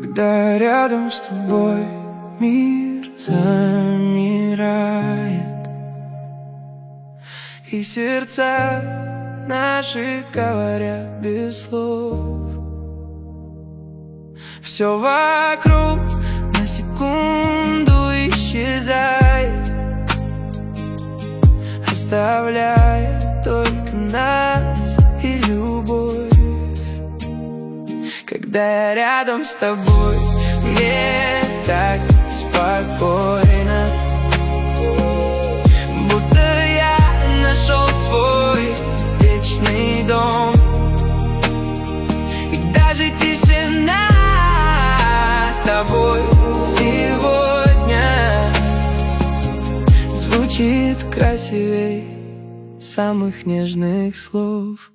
Когда рядом с тобой мир замирает, и сердца наши говорят без слов. Все вокруг на секунду исчезает, оставляя только нас и любовь. Когда я рядом с тобой, мне так спокойно, будто я нашел свой вечный дом. И даже тишина с тобой сегодня звучит красивей самых нежных слов.